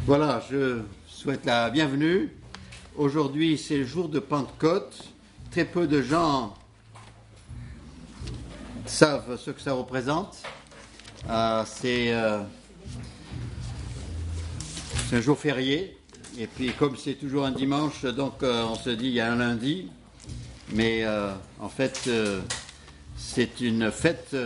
Voilà, je souhaite la bienvenue. Aujourd'hui, c'est le jour de Pentecôte. Très peu de gens savent ce que ça représente. C'est un jour férié. Et puis, comme c'est toujours un dimanche, donc on se dit il y a un lundi. Mais en fait, c'est une fête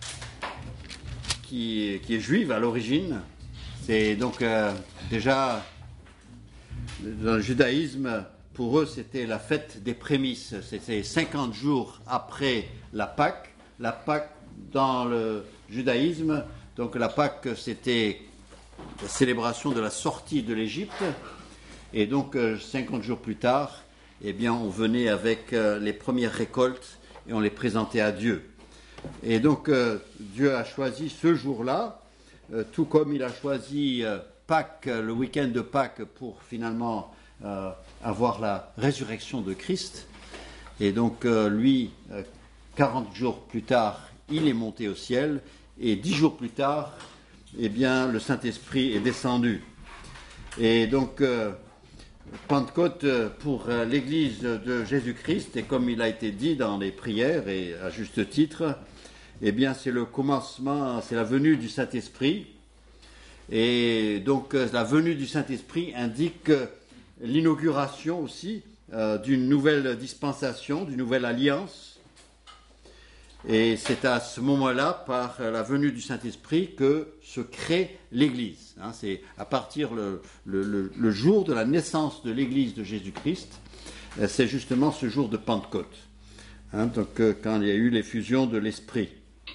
qui est juive à l'origine. C'est donc déjà, dans le judaïsme, pour eux, c'était la fête des prémices. C'était 50 jours après la Pâque. La Pâque, dans le judaïsme, donc la Pâque, c'était la célébration de la sortie de l'Égypte. Et donc, 50 jours plus tard, eh bien, on venait avec les premières récoltes et on les présentait à Dieu. Et donc, Dieu a choisi ce jour-là, tout comme il a choisi Pâques, le week-end de Pâques, pour finalement avoir la résurrection de Christ. Et donc, lui, 40 jours plus tard, il est monté au ciel. Et 10 jours plus tard, eh bien, le Saint-Esprit est descendu. Et donc, Pentecôte pour l'Église de Jésus-Christ, et comme il a été dit dans les prières, et à juste titre, eh bien, c'est le commencement, c'est la venue du Saint-Esprit. Et donc, la venue du Saint-Esprit indique l'inauguration aussi d'une nouvelle dispensation, d'une nouvelle alliance. Et c'est à ce moment-là, par la venue du Saint-Esprit, que se crée l'Église. C'est à partir le jour de la naissance de l'Église de Jésus-Christ, c'est justement ce jour de Pentecôte. Donc, quand il y a eu l'effusion de l'Esprit.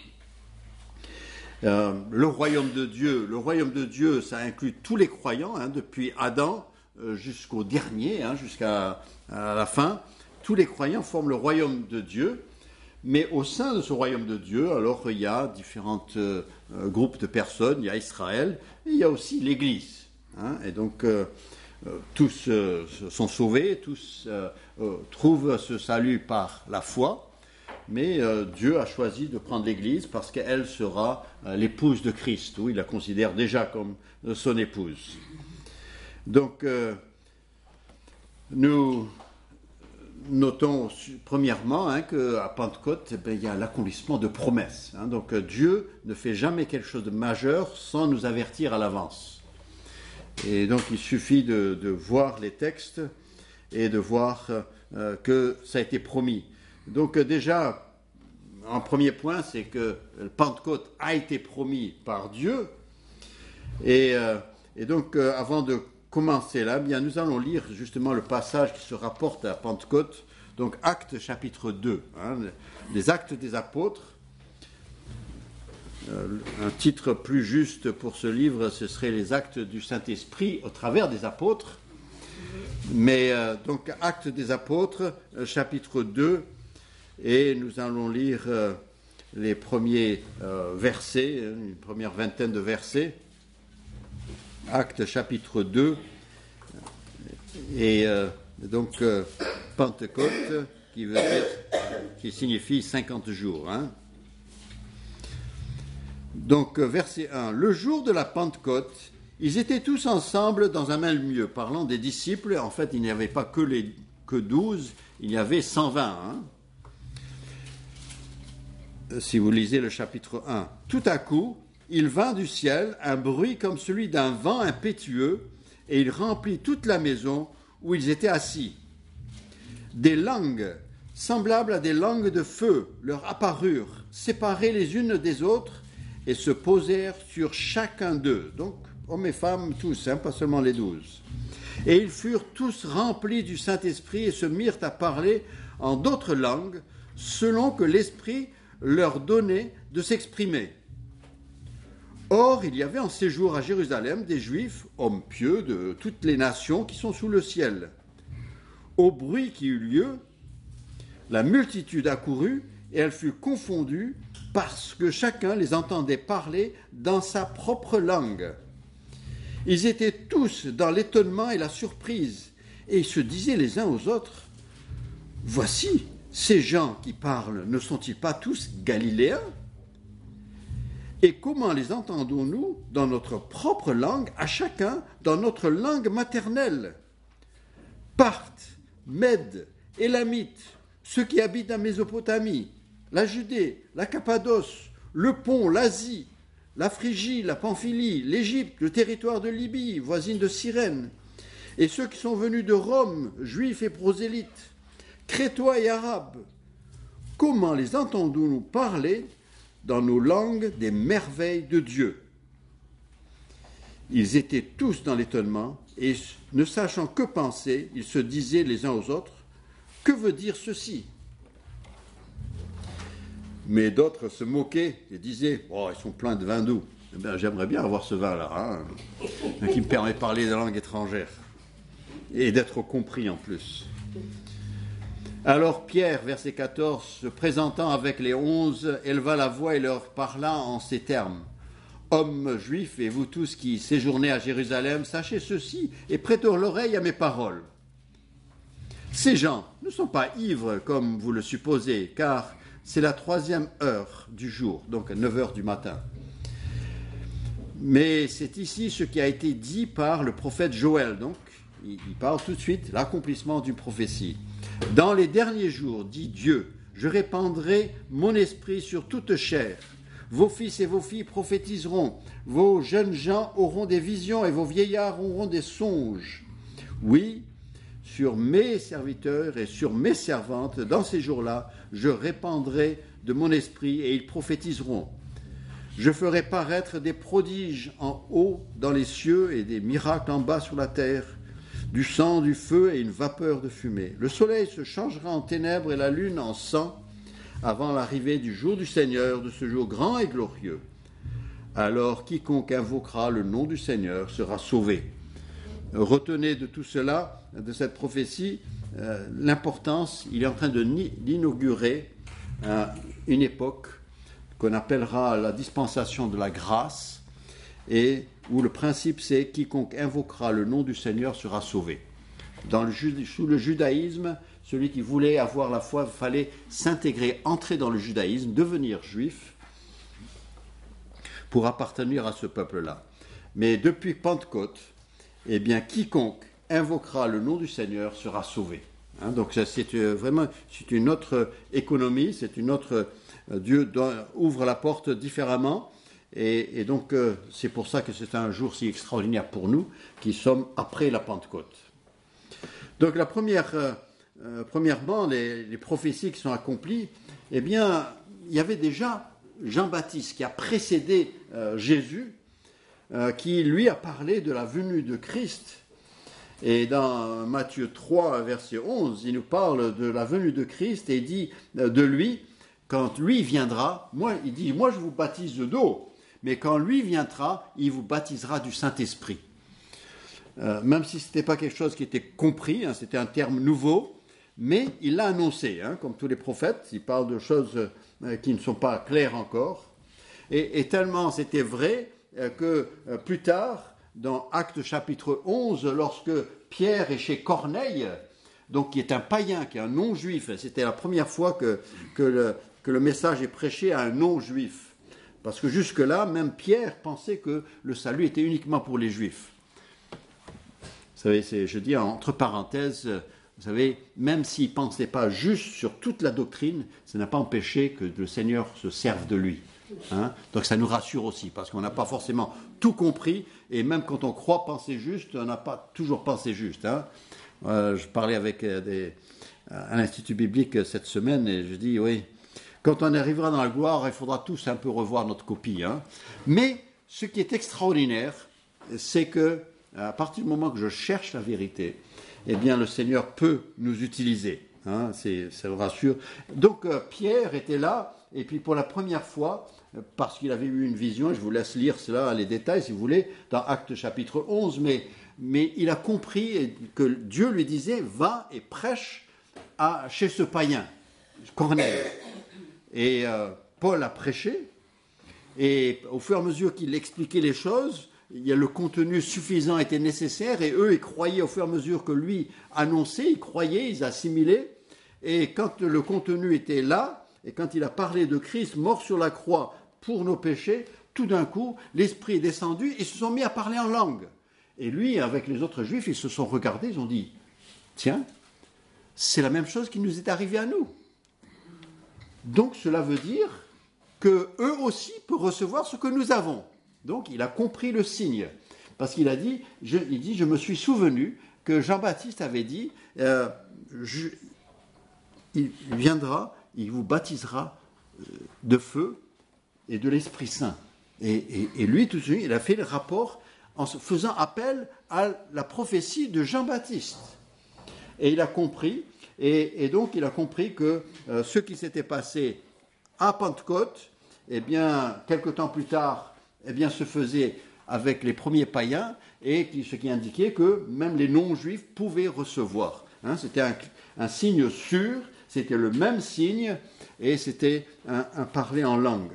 Le royaume de Dieu, ça inclut tous les croyants, depuis Adam jusqu'au dernier, jusqu'à la fin. Tous les croyants forment le royaume de Dieu. Mais au sein de ce royaume de Dieu, alors il y a différents groupes de personnes. Il y a Israël et il y a aussi l'Église. Et donc tous sont sauvés, tous trouvent ce salut par la foi. Mais Dieu a choisi de prendre l'Église parce qu'elle sera l'épouse de Christ, ou il la considère déjà comme son épouse. Donc, nous notons premièrement qu'à Pentecôte, il y a l'accomplissement de promesses. Donc, Dieu ne fait jamais quelque chose de majeur sans nous avertir à l'avance. Et donc, il suffit de voir les textes et de voir que ça a été promis. Donc déjà, en premier point, c'est que le Pentecôte a été promis par Dieu. Et donc, avant de commencer là, bien, nous allons lire justement le passage qui se rapporte à Pentecôte. Donc, Actes chapitre 2, les Actes des Apôtres. Un titre plus juste pour ce livre, ce serait les Actes du Saint-Esprit au travers des apôtres. Mais donc, Actes des Apôtres, chapitre 2, et nous allons lire les premiers versets, une première vingtaine de versets. Actes chapitre 2, et donc Pentecôte, qui signifie 50 jours. Donc, verset 1. Le jour de la Pentecôte, ils étaient tous ensemble dans un même lieu, parlant des disciples. En fait, il n'y avait pas que 12, il y avait 120. Si vous lisez le chapitre 1. Tout à coup, il vint du ciel un bruit comme celui d'un vent impétueux, et il remplit toute la maison où ils étaient assis. Des langues, semblables à des langues de feu, leur apparurent, séparées les unes des autres, et se posèrent sur chacun d'eux. Donc, hommes et femmes, tous, pas seulement les 12. Et ils furent tous remplis du Saint-Esprit et se mirent à parler en d'autres langues, selon que l'Esprit leur donnait de s'exprimer. Or, il y avait en séjour à Jérusalem des Juifs, hommes pieux de toutes les nations qui sont sous le ciel. Au bruit qui eut lieu, la multitude accourut et elle fut confondue parce que chacun les entendait parler dans sa propre langue. Ils étaient tous dans l'étonnement et la surprise, et ils se disaient les uns aux autres, « Voici, ces gens qui parlent, ne sont-ils pas tous galiléens ? Et comment les entendons-nous dans notre propre langue, à chacun dans notre langue maternelle? Parthes, Mèdes, Élamites, ceux qui habitent la Mésopotamie, la Judée, la Cappadoce, le Pont, l'Asie, la Phrygie, la Pamphylie, l'Égypte, le territoire de Libye, voisine de Cyrène, et ceux qui sont venus de Rome, juifs et prosélytes, crétois et arabes, comment les entendons-nous parler dans nos langues des merveilles de Dieu? Ils étaient tous dans l'étonnement, et ne sachant que penser, ils se disaient les uns aux autres, « Que veut dire ceci ?» Mais d'autres se moquaient et disaient, « Oh, ils sont pleins de vin doux. » Eh bien, j'aimerais bien avoir ce vin-là, qui me permet de parler des langues étrangères et d'être compris en plus. Alors Pierre, verset 14, se présentant avec les 11, éleva la voix et leur parla en ces termes. « Hommes juifs et vous tous qui séjournez à Jérusalem, sachez ceci et prêtez l'oreille à mes paroles. Ces gens ne sont pas ivres comme vous le supposez, car c'est la 3e heure du jour, donc à 9 heures du matin. Mais c'est ici ce qui a été dit par le prophète Joël. Donc, il parle tout de suite, l'accomplissement d'une prophétie. « Dans les derniers jours, dit Dieu, je répandrai mon esprit sur toute chair. Vos fils et vos filles prophétiseront, vos jeunes gens auront des visions et vos vieillards auront des songes. Oui, sur mes serviteurs et sur mes servantes, dans ces jours-là, je répandrai de mon esprit et ils prophétiseront. Je ferai paraître des prodiges en haut dans les cieux et des miracles en bas sur la terre, du sang, du feu et une vapeur de fumée. Le soleil se changera en ténèbres et la lune en sang avant l'arrivée du jour du Seigneur, de ce jour grand et glorieux. Alors quiconque invoquera le nom du Seigneur sera sauvé. » Retenez de tout cela, de cette prophétie, l'importance. Il est en train d'inaugurer une époque qu'on appellera la dispensation de la grâce, et où le principe c'est quiconque invoquera le nom du Seigneur sera sauvé. Sous le judaïsme, celui qui voulait avoir la foi, il fallait s'intégrer, entrer dans le judaïsme, devenir juif pour appartenir à ce peuple-là. Mais depuis Pentecôte, eh bien, quiconque invoquera le nom du Seigneur sera sauvé. Donc c'est vraiment une autre économie, c'est une autre... Dieu ouvre la porte différemment, et donc c'est pour ça que c'est un jour si extraordinaire pour nous, qui sommes après la Pentecôte. Donc premièrement, les prophéties qui sont accomplies, eh bien, il y avait déjà Jean-Baptiste qui a précédé Jésus, qui lui a parlé de la venue de Christ. Et dans Matthieu 3, verset 11, il nous parle de la venue de Christ et dit de lui, quand lui viendra, il dit, moi je vous baptise d'eau, mais quand lui viendra, il vous baptisera du Saint-Esprit. Même si ce n'était pas quelque chose qui était compris, c'était un terme nouveau, mais il l'a annoncé, comme tous les prophètes, il parle de choses qui ne sont pas claires encore. Et tellement c'était vrai que plus tard, dans Actes chapitre 11, lorsque Pierre est chez Corneille, donc qui est un païen, qui est un non-juif, c'était la première fois que le message est prêché à un non-juif. Parce que jusque-là, même Pierre pensait que le salut était uniquement pour les juifs. Vous savez, je dis entre parenthèses, vous savez, même s'il ne pensait pas juste sur toute la doctrine, ça n'a pas empêché que le Seigneur se serve de lui. Donc ça nous rassure aussi, parce qu'on n'a pas forcément tout compris, et même quand on croit penser juste, on n'a pas toujours pensé juste. Je parlais avec à l'Institut biblique cette semaine, et je dis, oui, quand on arrivera dans la gloire, il faudra tous un peu revoir notre copie. Mais ce qui est extraordinaire, c'est que à partir du moment que je cherche la vérité, eh bien le Seigneur peut nous utiliser. Ça me rassure. Donc Pierre était là, et puis pour la première fois, parce qu'il avait eu une vision, je vous laisse lire cela, les détails si vous voulez, dans Actes chapitre 11, mais il a compris que Dieu lui disait, va et prêche chez ce païen, Corneille. Et Paul a prêché, et au fur et à mesure qu'il expliquait les choses, le contenu suffisant était nécessaire, et eux, ils croyaient au fur et à mesure que lui annonçait, ils croyaient, ils assimilaient, et quand le contenu était là, et quand il a parlé de Christ mort sur la croix pour nos péchés, tout d'un coup, l'Esprit est descendu, ils se sont mis à parler en langue. Et lui, avec les autres Juifs, ils se sont regardés, ils ont dit, tiens, c'est la même chose qui nous est arrivée à nous. Donc cela veut dire qu'eux aussi peuvent recevoir ce que nous avons. Donc il a compris le signe. Parce qu'il a dit, je me suis souvenu que Jean-Baptiste avait dit, il viendra, il vous baptisera de feu et de l'Esprit Saint. Et lui, tout de suite, il a fait le rapport en faisant appel à la prophétie de Jean-Baptiste. Et il a compris, et donc il a compris que ce qui s'était passé à Pentecôte, eh bien, quelque temps plus tard, eh bien, se faisait avec les premiers païens, et ce qui indiquait que même les non-juifs pouvaient recevoir. C'était un signe sûr, c'était le même signe, et c'était un parler en langue.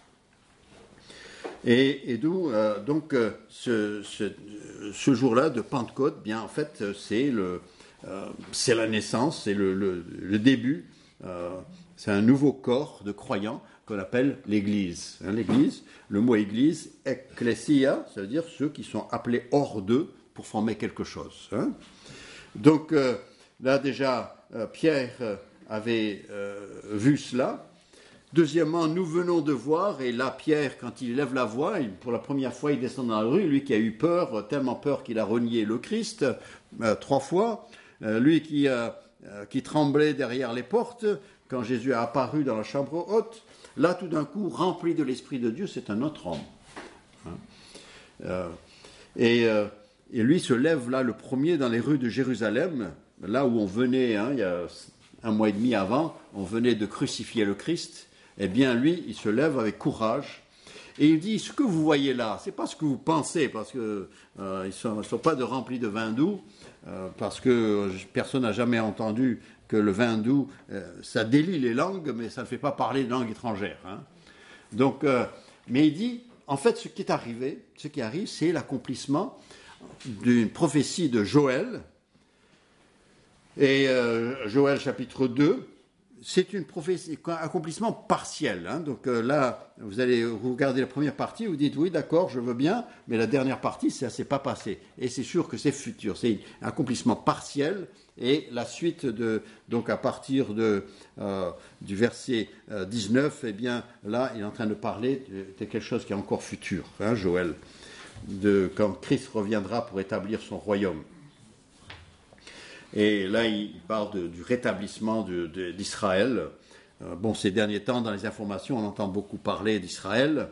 Et d'où donc ce jour-là de Pentecôte, bien en fait c'est la naissance, c'est le début, c'est un nouveau corps de croyants qu'on appelle l'Église. L'Église, le mot Église, ecclesia, ça veut dire ceux qui sont appelés hors d'eux pour former quelque chose. Donc là déjà, Pierre avait vu cela. Deuxièmement, nous venons de voir, et là Pierre, quand il lève la voix, pour la première fois il descend dans la rue, lui qui a eu peur, tellement peur qu'il a renié le Christ 3 fois, lui qui tremblait derrière les portes, quand Jésus a apparu dans la chambre haute, là tout d'un coup, rempli de l'Esprit de Dieu, c'est un autre homme. Et lui se lève là le premier dans les rues de Jérusalem, là où on venait, il y a 1 mois et demi avant, on venait de crucifier le Christ. Eh bien, lui, il se lève avec courage et il dit, ce que vous voyez là, c'est pas ce que vous pensez, parce que ils sont pas remplis de vin doux, parce que personne n'a jamais entendu que le vin doux, ça délie les langues, mais ça ne fait pas parler de langue étrangère. Donc, mais il dit, en fait, ce qui arrive, c'est l'accomplissement d'une prophétie de Joël, et Joël chapitre 2, c'est une prophétie, un accomplissement partiel. Donc là, vous allez regarder la première partie, vous dites oui, d'accord, je veux bien, mais la dernière partie, ça ne s'est pas passé. Et c'est sûr que c'est futur, c'est un accomplissement partiel. Et la suite, donc à partir du verset 19, eh bien là, il est en train de parler de quelque chose qui est encore futur, Joël, quand Christ reviendra pour établir son royaume. Et là, il parle du rétablissement d'Israël. Ces derniers temps, dans les informations, on entend beaucoup parler d'Israël.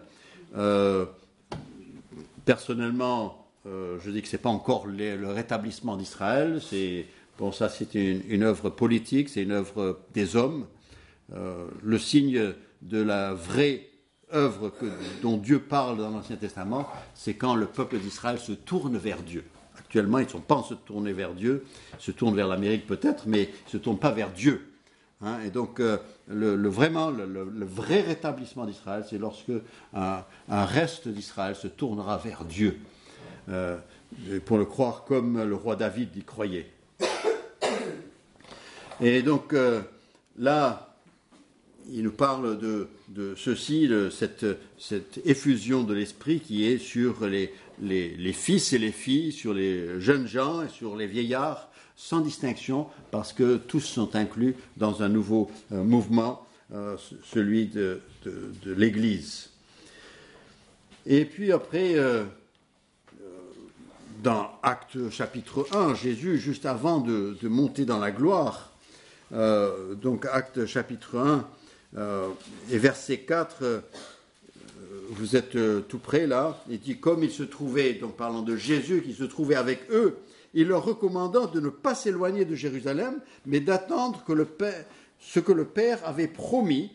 Personnellement, je dis que ce n'est pas encore le rétablissement d'Israël. Ça, c'est une œuvre politique, c'est une œuvre des hommes. Le signe de la vraie œuvre dont Dieu parle dans l'Ancien Testament, c'est quand le peuple d'Israël se tourne vers Dieu. Actuellement, ils ne sont pas en se tourner vers Dieu, ils se tournent vers l'Amérique peut-être, mais ils ne se tournent pas vers Dieu. Et donc, le vrai rétablissement d'Israël, c'est lorsque un reste d'Israël se tournera vers Dieu, pour le croire comme le roi David y croyait. Et donc, là, il nous parle de ceci, cette effusion de l'esprit qui est sur les fils et les filles, sur les jeunes gens et sur les vieillards, sans distinction, parce que tous sont inclus dans un nouveau mouvement, celui de l'Église. Et puis après, dans Actes chapitre 1, Jésus, juste avant de monter dans la gloire, donc Actes chapitre 1 et verset 4, vous êtes tout près là, il dit comme il se trouvait, donc parlant de Jésus qui se trouvait avec eux, il leur recommandant de ne pas s'éloigner de Jérusalem, mais d'attendre ce que le Père avait promis,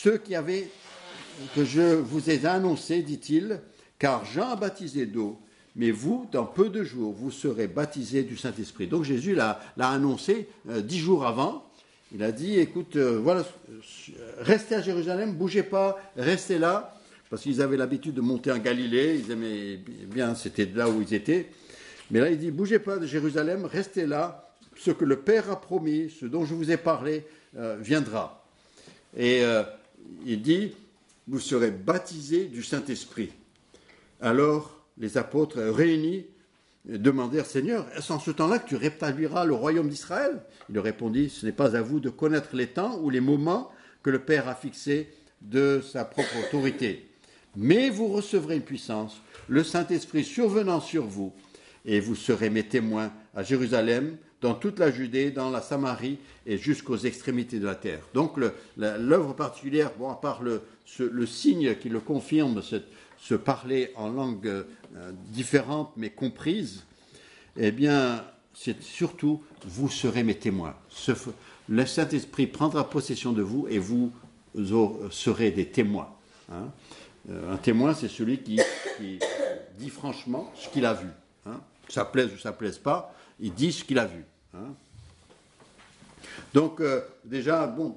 que je vous ai annoncé, dit-il, car Jean a baptisé d'eau, mais vous, dans peu de jours, vous serez baptisés du Saint-Esprit. Donc Jésus l'a annoncé 10 jours avant. Il a dit, écoute, voilà, restez à Jérusalem, bougez pas, restez là, parce qu'ils avaient l'habitude de monter en Galilée, ils aimaient bien, c'était là où ils étaient. Mais là, il dit, bougez pas de Jérusalem, restez là, ce que le Père a promis, ce dont je vous ai parlé, viendra. Et il dit, vous serez baptisés du Saint-Esprit. » Alors les apôtres réunis demandèrent, « Seigneur, est-ce en ce temps-là que tu rétabliras le royaume d'Israël ?» Il leur répondit, « Ce n'est pas à vous de connaître les temps ou les moments que le Père a fixés de sa propre autorité. Mais vous recevrez une puissance, le Saint-Esprit survenant sur vous, et vous serez mes témoins à Jérusalem, dans toute la Judée, dans la Samarie et jusqu'aux extrémités de la terre. » Donc l'œuvre particulière, bon, à part le signe qui le confirme, se parler en langue différente mais comprise, eh bien, c'est surtout, vous serez mes témoins. Le Saint-Esprit prendra possession de vous et vous serez des témoins. Hein. Un témoin, c'est celui qui dit franchement ce qu'il a vu. Hein. Que ça plaise ou ça ne plaise pas, il dit ce qu'il a vu. Hein. Donc, déjà, bon,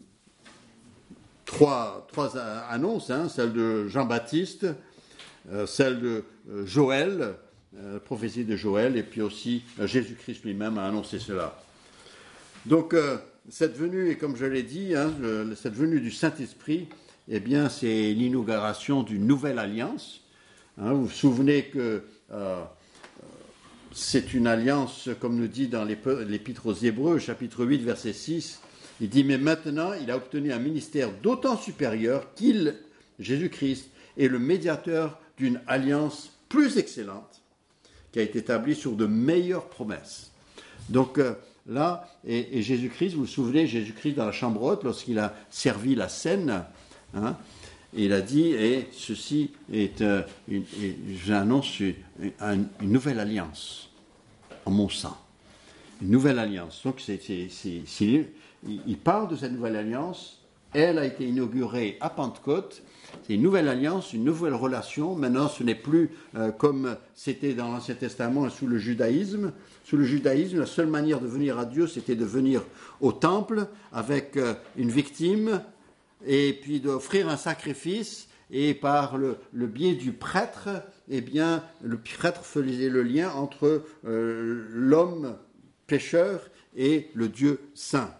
trois annonces, hein, celle de Jean-Baptiste, celle de Joël, prophétie de Joël, et puis aussi Jésus-Christ lui-même a annoncé cela. Donc, cette venue, et comme je l'ai dit, hein, cette venue du Saint-Esprit, eh bien, c'est l'inauguration d'une nouvelle alliance. Hein, vous vous souvenez que c'est une alliance, comme nous dit dans l'Épître aux Hébreux, chapitre 8, verset 6, il dit « Mais maintenant, il a obtenu un ministère d'autant supérieur qu'il, Jésus-Christ, est le médiateur d'une alliance plus excellente, qui a été établie sur de meilleures promesses. » Donc là, et Jésus-Christ, vous vous souvenez, Jésus-Christ dans la chambre haute, lorsqu'il a servi la scène, hein, il a dit, et ceci est, j'annonce une nouvelle alliance en mon sang. Une nouvelle alliance. Donc il parle de cette nouvelle alliance. Elle a été inaugurée à Pentecôte. C'est une nouvelle alliance, une nouvelle relation. Maintenant, ce n'est plus comme c'était dans l'Ancien Testament sous le judaïsme. Sous le judaïsme, la seule manière de venir à Dieu, c'était de venir au temple avec une victime, et puis d'offrir un sacrifice, et par le biais du prêtre, eh bien, le prêtre faisait le lien entre l'homme pécheur et le Dieu saint.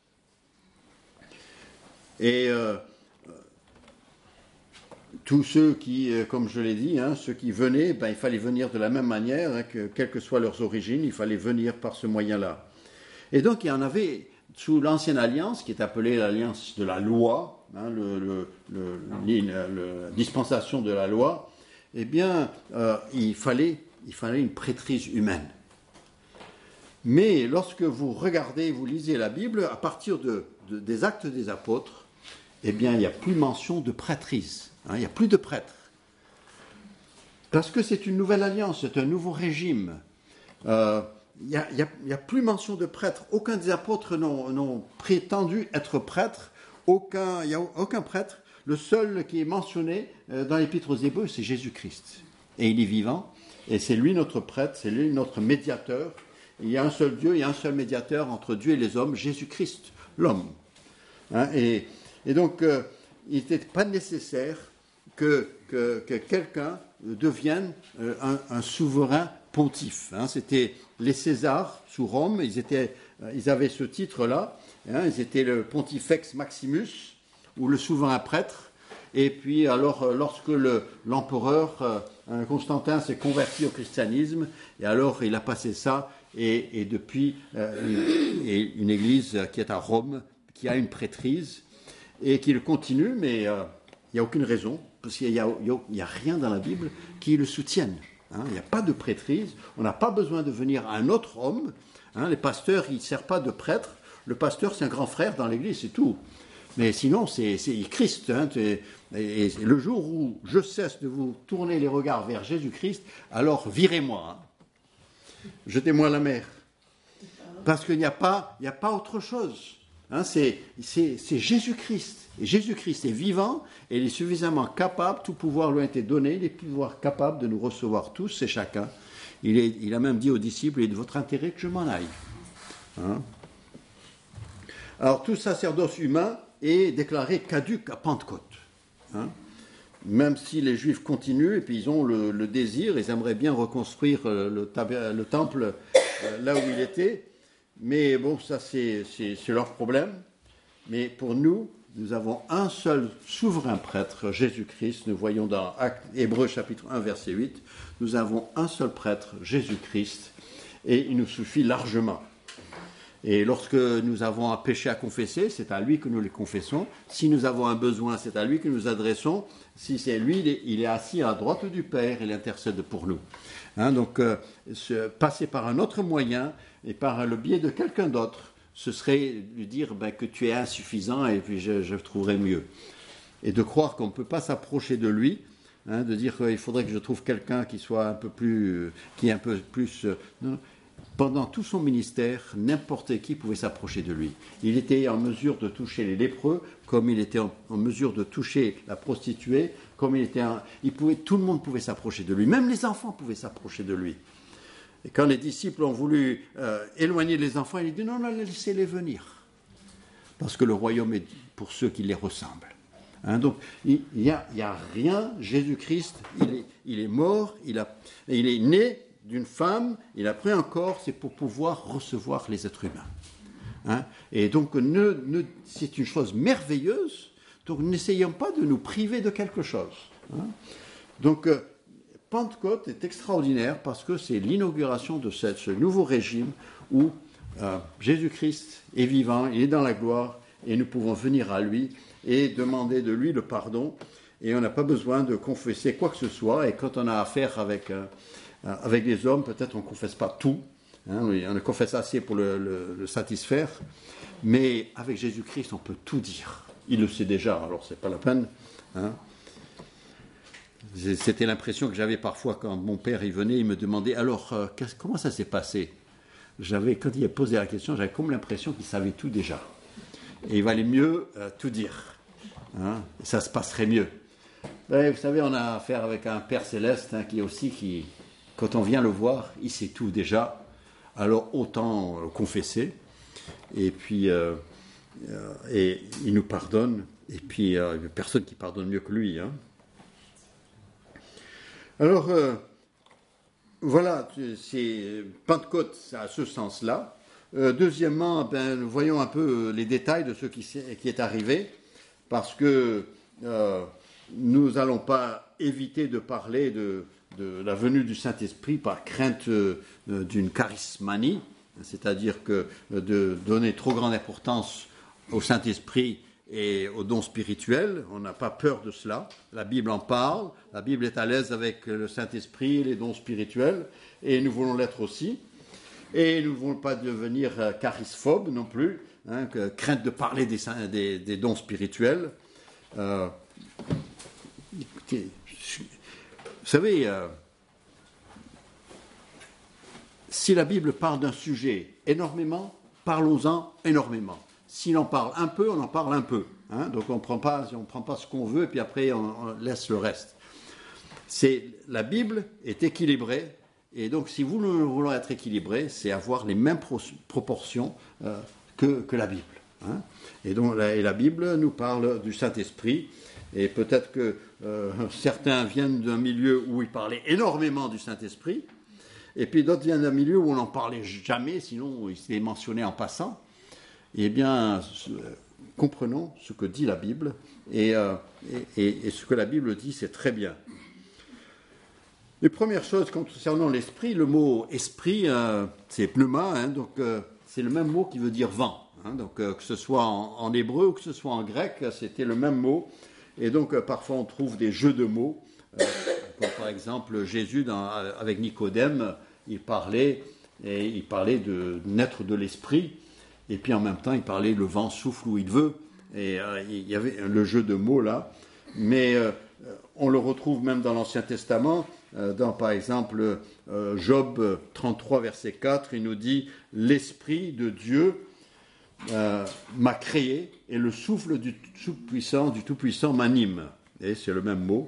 Et tous ceux qui, comme je l'ai dit, hein, ceux qui venaient, ben, il fallait venir de la même manière, hein, quelles que soient leurs origines, il fallait venir par ce moyen-là. Et donc, il y en avait... Sous l'ancienne alliance, qui est appelée l'alliance de la loi, hein, la dispensation de la loi, eh bien, il fallait une prêtrise humaine. Mais lorsque vous regardez, vous lisez la Bible, à partir des Actes des Apôtres, eh bien, il n'y a plus mention de prêtrise. Hein, il n'y a plus de prêtres. Parce que c'est une nouvelle alliance, c'est un nouveau régime. Il n'y a plus mention de prêtre. Aucun des apôtres n'ont prétendu être prêtre. Il n'y a aucun prêtre. Le seul qui est mentionné dans l'Épître aux Hébreux, c'est Jésus-Christ. Et il est vivant. Et c'est lui notre prêtre, c'est lui notre médiateur. Il y a un seul Dieu, il y a un seul médiateur entre Dieu et les hommes, Jésus-Christ, l'homme. Hein, et donc, il n'était pas nécessaire que quelqu'un devienne un souverain pontife. Hein. C'était les Césars sous Rome, ils avaient ce titre-là, hein, ils étaient le Pontifex Maximus, ou le souverain prêtre, et puis alors lorsque l'empereur Constantin s'est converti au christianisme, et alors il a passé ça, et depuis une église qui est à Rome, qui a une prêtrise, et qui le continue, mais il n'y a aucune raison, parce qu'il n'y a rien dans la Bible qui le soutienne. Hein, il n'y a pas de prêtrise, on n'a pas besoin de venir à un autre homme. Hein, les pasteurs, ils ne servent pas de prêtre. Le pasteur, c'est un grand frère dans l'église, c'est tout. Mais sinon, c'est Christ. Hein, et le jour où je cesse de vous tourner les regards vers Jésus-Christ, alors virez-moi. Hein. Jetez-moi à la mer. Parce qu'il n'y a pas autre chose. Hein, c'est Jésus-Christ. Et Jésus-Christ est vivant et il est suffisamment capable, tout pouvoir lui a été donné, il est pouvoir capable de nous recevoir tous et chacun. Il a même dit aux disciples, il est de votre intérêt que je m'en aille. Hein? Alors tout sacerdoce humain est déclaré caduc à Pentecôte. Hein? Même si les Juifs continuent et puis ils ont le désir, ils aimeraient bien reconstruire le temple là où il était, mais bon, ça c'est leur problème. Mais pour nous, nous avons un seul souverain prêtre, Jésus-Christ. Nous voyons dans Hébreux chapitre 1, verset 8, nous avons un seul prêtre, Jésus-Christ, et il nous suffit largement. Et lorsque nous avons un péché à confesser, c'est à lui que nous les confessons. Si nous avons un besoin, c'est à lui que nous adressons. Si c'est lui, il est assis à la droite du Père, il intercède pour nous. Donc, passer par un autre moyen et par le biais de quelqu'un d'autre, ce serait lui dire que tu es insuffisant et puis je trouverai mieux. Et de croire qu'on ne peut pas s'approcher de lui, de dire qu'il faudrait que je trouve quelqu'un qui soit un peu plus, qui est un peu plus. Non. Pendant tout son ministère, n'importe qui pouvait s'approcher de lui. Il était en mesure de toucher les lépreux, comme il était en mesure de toucher la prostituée, comme tout le monde pouvait s'approcher de lui. Même les enfants pouvaient s'approcher de lui. Et quand les disciples ont voulu éloigner les enfants, il dit non, laissez-les venir. Parce que le royaume est pour ceux qui les ressemblent. Donc, il n'y a rien. Jésus-Christ, il est mort, il est né d'une femme, il a pris un corps, c'est pour pouvoir recevoir les êtres humains. Et donc, c'est une chose merveilleuse, donc n'essayons pas de nous priver de quelque chose. Donc, Pentecôte est extraordinaire parce que c'est l'inauguration de ce nouveau régime où Jésus-Christ est vivant, il est dans la gloire, et nous pouvons venir à lui et demander de lui le pardon, et on n'a pas besoin de confesser quoi que ce soit, et quand on a affaire avec les hommes, peut-être on ne confesse pas tout, on confesse assez pour le satisfaire, mais avec Jésus-Christ, on peut tout dire. Il le sait déjà, alors ce n'est pas la peine. C'était l'impression que j'avais parfois quand mon père y venait, il me demandait, alors, comment ça s'est passé ? Quand il a posé la question, j'avais comme l'impression qu'il savait tout déjà. Et il valait mieux tout dire. Et ça se passerait mieux. Et vous savez, on a affaire avec un Père Céleste qui, quand on vient le voir, il sait tout déjà. Alors autant confesser. Et puis, et il nous pardonne. Et puis, il n'y a personne qui pardonne mieux que lui. Alors, voilà, Pentecôte, ça a ce sens-là. Deuxièmement, nous voyons un peu les détails de ce qui est arrivé, parce que nous n'allons pas éviter de parler de la venue du Saint-Esprit par crainte d'une charismanie, c'est-à-dire que de donner trop grande importance au Saint-Esprit et aux dons spirituels. On n'a pas peur de cela. La Bible en parle. La Bible est à l'aise avec le Saint-Esprit et les dons spirituels, et nous voulons l'être aussi. Et nous ne voulons pas devenir charisphobes non plus, crainte de parler des dons spirituels. Écoutez, vous savez, si la Bible parle d'un sujet énormément, parlons-en énormément. Si l'on parle un peu, on en parle un peu. Donc on ne prend pas ce qu'on veut et puis après on laisse le reste. La Bible est équilibrée. Et donc, si nous voulons être équilibrés, c'est avoir les mêmes proportions que la Bible. Et donc, la Bible nous parle du Saint-Esprit. Et peut-être que certains viennent d'un milieu où il parlait énormément du Saint-Esprit. Et puis d'autres viennent d'un milieu où on n'en parlait jamais, sinon il s'est mentionné en passant. Eh bien, comprenons ce que dit la Bible. Et ce que la Bible dit, c'est très bien. Les premières choses concernant l'esprit, le mot esprit, c'est pneuma, donc c'est le même mot qui veut dire vent. Donc que ce soit en hébreu ou que ce soit en grec, c'était le même mot. Et donc parfois on trouve des jeux de mots. Par exemple, Jésus avec Nicodème, il parlait de naître de l'esprit. Et puis en même temps, il parlait le vent souffle où il veut. Et il y avait le jeu de mots là. Mais on le retrouve même dans l'Ancien Testament. Par exemple, Job 33, verset 4, il nous dit « L'Esprit de Dieu m'a créé et le souffle du Tout-Puissant m'anime. » Et c'est le même mot.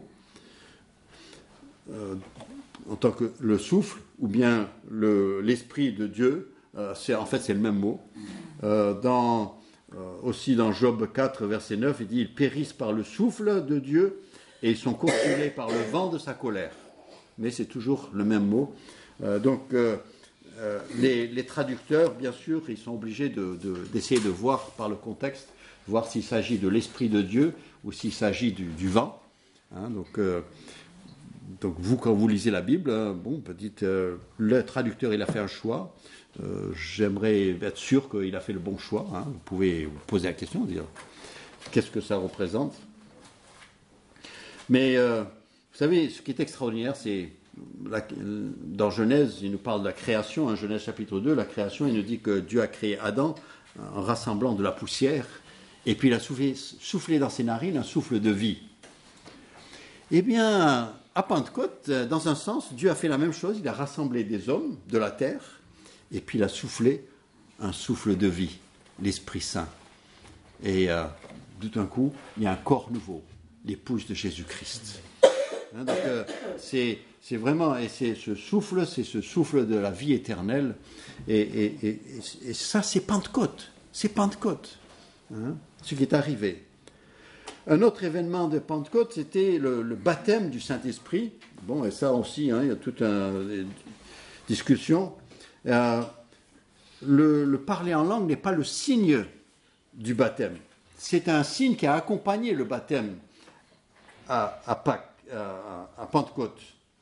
En tant que le souffle, ou bien l'Esprit de Dieu, c'est le même mot. Aussi dans Job 4, verset 9, il dit « Ils périssent par le souffle de Dieu et ils sont consumés par le vent de sa colère. » Mais c'est toujours le même mot. Les traducteurs, bien sûr, ils sont obligés d'essayer de voir par le contexte voir s'il s'agit de l'Esprit de Dieu ou s'il s'agit du vent. Hein, donc vous, quand vous lisez la Bible, le traducteur, il a fait un choix. J'aimerais être sûr qu'il a fait le bon choix. Hein. Vous pouvez vous poser la question, dire qu'est-ce que ça représente. Mais vous savez, ce qui est extraordinaire, c'est dans Genèse, il nous parle de la création, hein, Genèse chapitre 2, la création, il nous dit que Dieu a créé Adam en rassemblant de la poussière, et puis il a soufflé dans ses narines un souffle de vie. Eh bien, à Pentecôte, dans un sens, Dieu a fait la même chose, il a rassemblé des hommes de la terre, et puis il a soufflé un souffle de vie, l'Esprit Saint. Et tout d'un coup, il y a un corps nouveau, l'épouse de Jésus-Christ. Hein, donc c'est vraiment, et c'est ce souffle de la vie éternelle, et ça c'est Pentecôte, hein, ce qui est arrivé. Un autre événement de Pentecôte, c'était le baptême du Saint-Esprit. Bon, et ça aussi, hein, il y a toute une discussion. Le parler en langue n'est pas le signe du baptême. C'est un signe qui a accompagné le baptême à Pâques. À Pentecôte.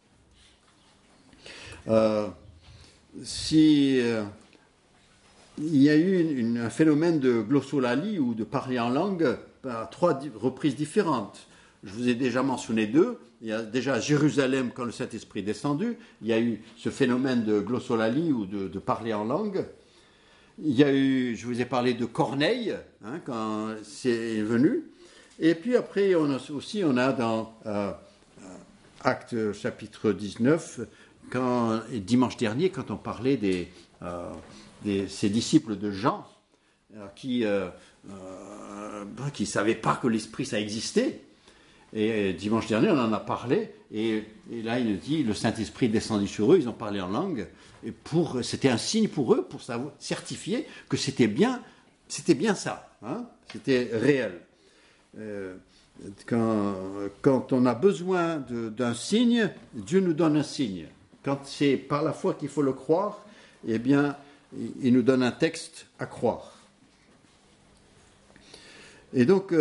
Il y a eu un phénomène de glossolalie ou de parler en langue à 3 reprises différentes. Je vous ai déjà mentionné 2. Il y a déjà à Jérusalem, quand le Saint-Esprit est descendu, il y a eu ce phénomène de glossolalie ou de parler en langue. Il y a eu, je vous ai parlé de Corneille, hein, quand c'est venu. Et puis après, on a dans Actes chapitre 19, dimanche dernier, quand on parlait ces disciples de Jean, qui ne savaient pas que l'Esprit, ça existait. Et dimanche dernier, on en a parlé, et là, il nous dit, le Saint-Esprit est descendu sur eux, ils ont parlé en langue, et c'était un signe pour eux, pour certifier que c'était bien ça, hein, c'était réel. Quand on a besoin d'un signe, Dieu nous donne un signe. Quand c'est par la foi qu'il faut le croire, eh bien, il nous donne un texte à croire. Et donc,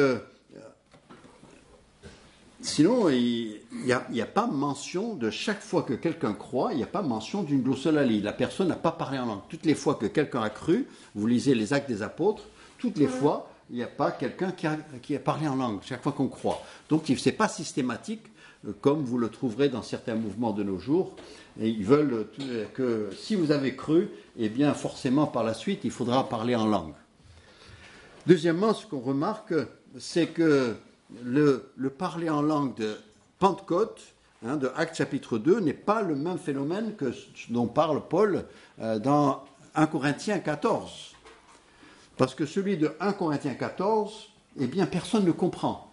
sinon, il n'y a pas mention de chaque fois que quelqu'un croit, il n'y a pas mention d'une glossolalie. La personne n'a pas parlé en langue. Toutes les fois que quelqu'un a cru, vous lisez les Actes des Apôtres, toutes les fois, il n'y a pas quelqu'un qui a parlé en langue, chaque fois qu'on croit. Donc, ce n'est pas systématique, comme vous le trouverez dans certains mouvements de nos jours. Et ils veulent que, si vous avez cru, eh bien, forcément, par la suite, il faudra parler en langue. Deuxièmement, ce qu'on remarque, c'est que le parler en langue de Pentecôte, hein, de Actes chapitre 2, n'est pas le même phénomène que ce dont parle Paul dans 1 Corinthiens 14. Parce que celui de 1 Corinthiens 14, eh bien, personne ne comprend.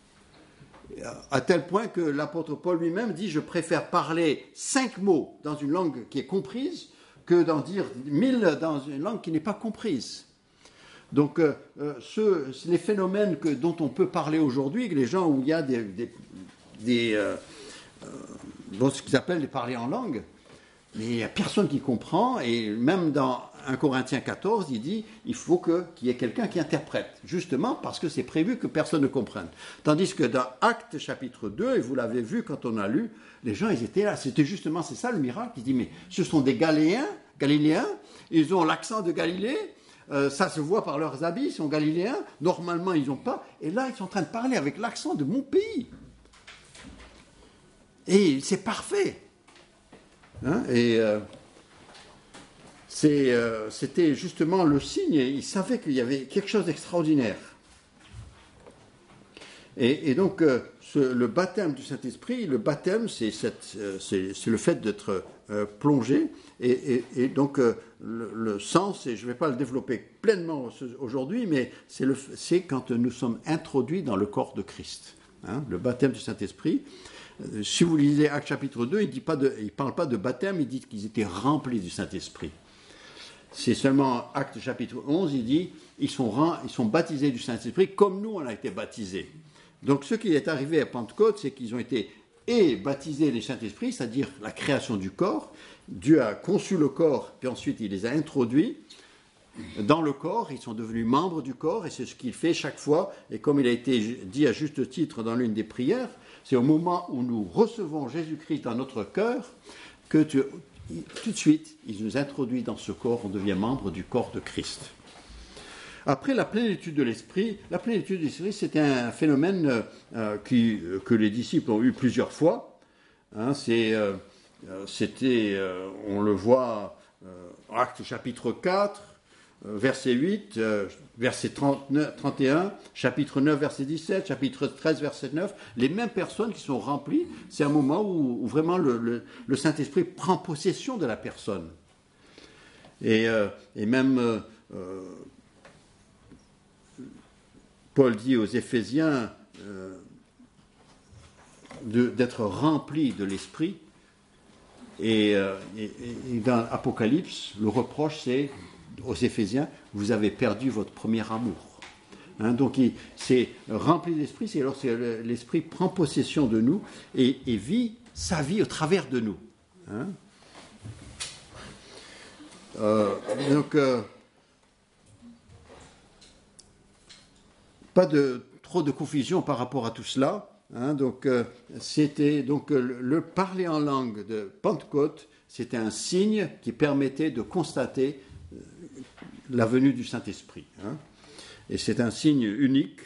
À tel point que l'apôtre Paul lui-même dit « Je préfère parler 5 mots dans une langue qui est comprise que d'en dire 1000 dans une langue qui n'est pas comprise. » Donc, les phénomènes dont on peut parler aujourd'hui, les gens où il y a ce qu'ils appellent les parler en langue, mais il n'y a personne qui comprend, et même dans 1 Corinthiens 14, il dit il faut qu'il y ait quelqu'un qui interprète, justement parce que c'est prévu que personne ne comprenne. Tandis que dans Actes chapitre 2, et vous l'avez vu quand on a lu, les gens, ils étaient là, c'est ça le miracle, il dit mais ce sont des Galiléens, ils ont l'accent de Galilée, ça se voit par leurs habits, ils sont galiléens, normalement ils n'ont pas, et là ils sont en train de parler avec l'accent de mon pays. Et c'est parfait. Hein, et c'était justement le signe, ils savaient qu'il y avait quelque chose d'extraordinaire. Et donc, le baptême du Saint-Esprit, le baptême, c'est le fait d'être plongé, et donc le sens, et je ne vais pas le développer pleinement aujourd'hui, mais c'est quand nous sommes introduits dans le corps de Christ. Hein, le baptême du Saint-Esprit. Si vous lisez Actes chapitre 2, il ne parle pas de baptême, il dit qu'ils étaient remplis du Saint-Esprit. C'est seulement Actes chapitre 11, il dit ils sont baptisés du Saint-Esprit comme nous on a été baptisés. Donc ce qui est arrivé à Pentecôte, c'est qu'ils ont été baptisés du Saint-Esprit, c'est-à-dire la création du corps. Dieu a conçu le corps, puis ensuite il les a introduits dans le corps, ils sont devenus membres du corps, et c'est ce qu'il fait chaque fois. Et comme il a été dit à juste titre dans l'une des prières, c'est au moment où nous recevons Jésus-Christ dans notre cœur que tout de suite, il nous introduit dans ce corps, on devient membre du corps de Christ. Après la plénitude de l'esprit, c'était un phénomène que les disciples ont eu plusieurs fois. Hein, on le voit Actes chapitre 4, verset 8, verset 31, chapitre 9, verset 17, chapitre 13, verset 9. Les mêmes personnes qui sont remplies, c'est un moment où vraiment le Saint-Esprit prend possession de la personne. Et même Paul dit aux Éphésiens d'être remplis de l'Esprit. Et dans Apocalypse, le reproche, c'est aux Éphésiens, vous avez perdu votre premier amour. Hein, donc, c'est rempli d'Esprit, c'est lorsque l'Esprit prend possession de nous et vit sa vie au travers de nous. Hein. Pas trop de confusion par rapport à tout cela. Hein, c'était le parler en langue de Pentecôte, c'était un signe qui permettait de constater la venue du Saint-Esprit. Hein. Et c'est un signe unique.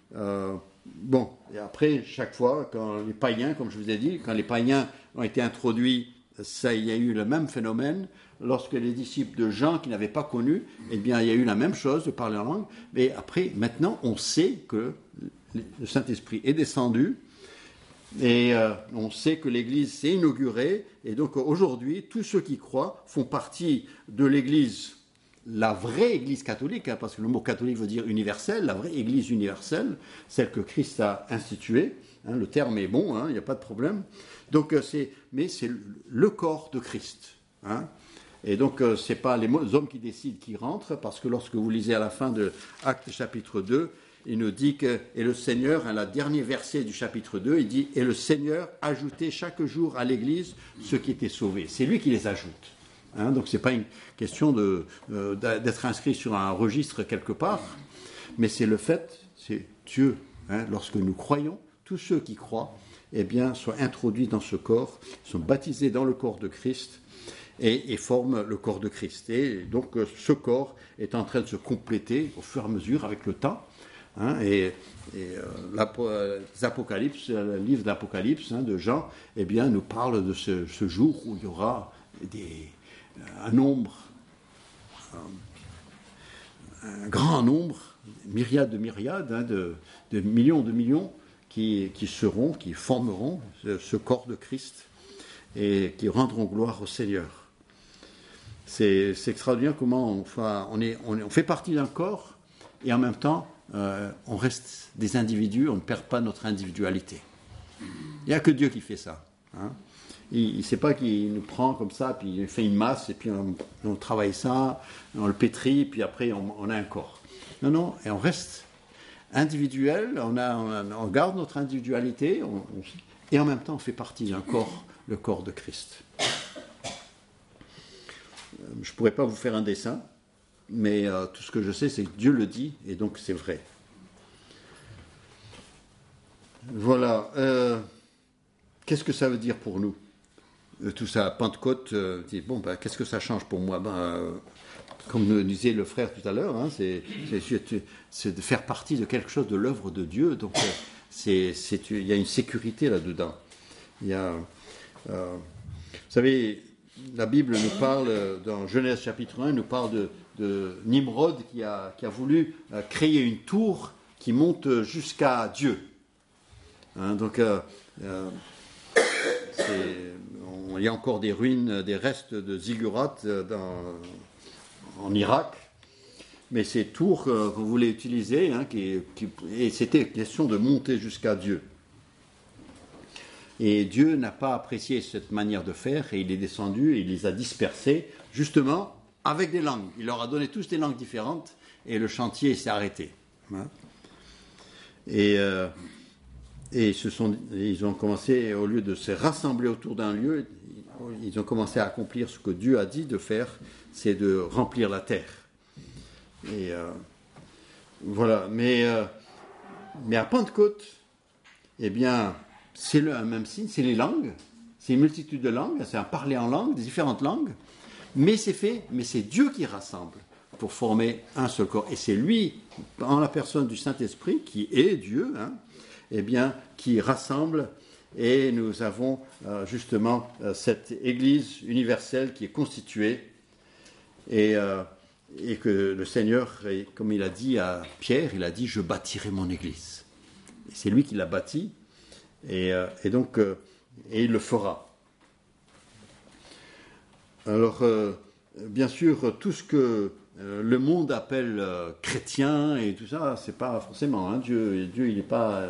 Et après, chaque fois, quand les païens, comme je vous ai dit, quand les païens ont été introduits, il y a eu le même phénomène. Lorsque les disciples de Jean, qui n'avaient pas connu, eh bien, il y a eu la même chose, de parler en langue. Mais après, maintenant, on sait que le Saint-Esprit est descendu et on sait que l'Église s'est inaugurée. Et donc, aujourd'hui, tous ceux qui croient font partie de l'Église, la vraie Église catholique, hein, parce que le mot catholique veut dire universelle, la vraie Église universelle, celle que Christ a instituée. Hein, le terme est bon, hein, il n'y a pas de problème. Donc, c'est le corps de Christ. Hein. Et donc, ce n'est pas les hommes qui décident qui rentrent, parce que lorsque vous lisez à la fin de Actes chapitre 2, il nous dit que, et le Seigneur, hein, le dernier verset du chapitre 2, il dit, et le Seigneur ajoutait chaque jour à l'Église ceux qui étaient sauvés. C'est lui qui les ajoute. Hein, donc, ce n'est pas une question d'être inscrit sur un registre quelque part, mais c'est le fait, c'est Dieu. Hein, lorsque nous croyons, tous ceux qui croient, eh bien, sont introduits dans ce corps, sont baptisés dans le corps de Christ, et forment le corps de Christ. Et donc ce corps est en train de se compléter au fur et à mesure avec le temps. Hein, l'Apocalypse, le livre d'Apocalypse, hein, de Jean, eh bien, nous parle de ce jour où il y aura un grand nombre, myriades de myriades, hein, de millions qui formeront ce corps de Christ et qui rendront gloire au Seigneur. C'est extraordinaire comment on fait partie d'un corps et en même temps on reste des individus, on ne perd pas notre individualité. Il n'y a que Dieu qui fait ça. Hein. Il ne sait pas qu'il nous prend comme ça, puis il fait une masse et puis on travaille ça, on le pétrit, puis après on a un corps. Non, et on reste individuel, on garde notre individualité et en même temps on fait partie d'un corps, le corps de Christ. Je ne pourrais pas vous faire un dessin, mais tout ce que je sais, c'est que Dieu le dit, et donc c'est vrai. Voilà. Qu'est-ce que ça veut dire pour nous ? Tout ça, Pentecôte, qu'est-ce que ça change pour moi ? Comme nous disait le frère tout à l'heure, hein, c'est de faire partie de quelque chose de l'œuvre de Dieu, donc il y a une sécurité là-dedans. Vous savez, la Bible nous parle, dans Genèse chapitre 1, nous parle de Nimrod qui a voulu créer une tour qui monte jusqu'à Dieu. Hein, donc, il y a encore des ruines, des restes de ziggurat en Irak. Mais ces tours qu'on voulait utiliser, hein, et c'était question de monter jusqu'à Dieu. Et Dieu n'a pas apprécié cette manière de faire et il est descendu et il les a dispersés, justement, avec des langues. Il leur a donné tous des langues différentes et le chantier s'est arrêté. Hein. Et ils ont commencé, au lieu de se rassembler autour d'un lieu, ils ont commencé à accomplir ce que Dieu a dit de faire, c'est de remplir la terre. Et voilà. Mais à Pentecôte, eh bien, c'est un même signe, c'est les langues. C'est une multitude de langues, c'est un parler en langue, des différentes langues. Mais c'est Dieu qui rassemble pour former un seul corps. Et c'est lui, en la personne du Saint-Esprit, qui est Dieu, eh bien, qui rassemble. Et nous avons justement cette Église universelle qui est constituée et que le Seigneur, comme il a dit à Pierre, il a dit « Je bâtirai mon Église ». Et c'est lui qui l'a bâtie et donc il le fera. Alors, bien sûr, tout ce que le monde appelle chrétien et tout ça, c'est pas forcément. Dieu, il n'est pas...